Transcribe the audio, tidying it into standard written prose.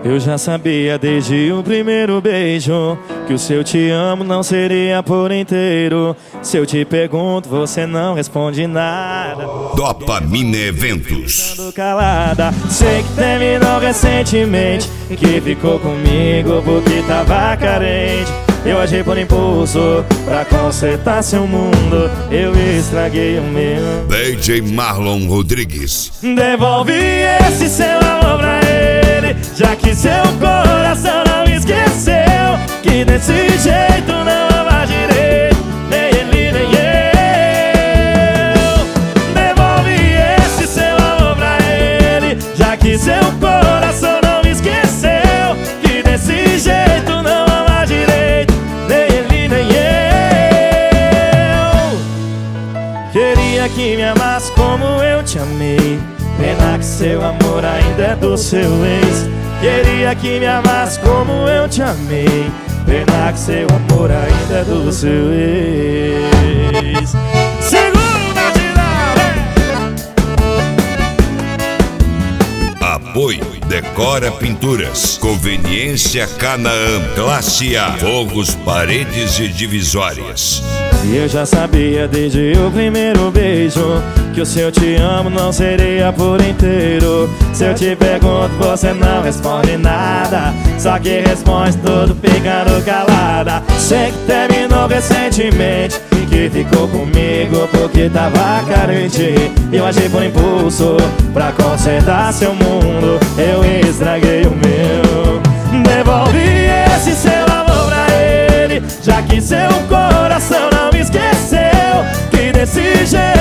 Eu já sabia desde o primeiro beijo que o seu te amo não seria por inteiro. Se eu te pergunto, você não responde nada. Dopamina Eventos. Calada. Sei que terminou recentemente, que ficou comigo porque tava carente. Eu agi por impulso pra consertar seu mundo, eu estraguei o meu. DJ Marlon Rodrigues. Devolve esse seu amor pra ele, já que seu coração não esqueceu que desse jeito não ama direito, nem ele nem eu. Devolve esse seu amor pra ele, já que seu coração não esqueceu que desse jeito não ama direito, nem ele nem eu. Queria que me amasse como eu te amei, pena que seu amor ainda é do seu ex. Queria que me amasse como eu te amei, pena que seu amor ainda é do seu ex. Seguro o batidão, Apoio Decora Pinturas. Conveniência Canaã. Classe A. Fogos, paredes e divisórias. E eu já sabia desde o primeiro beijo que o seu te amo não seria por inteiro. Se eu te pergunto, você não responde nada, só que responde tudo ficando calada. Sei que terminou recentemente, que ficou comigo porque tava carente. Eu agi por impulso pra consertar seu mundo, eu estraguei o meu. Devolve esse seu amor pra ele, já que seu coração não esqueceu que desse jeito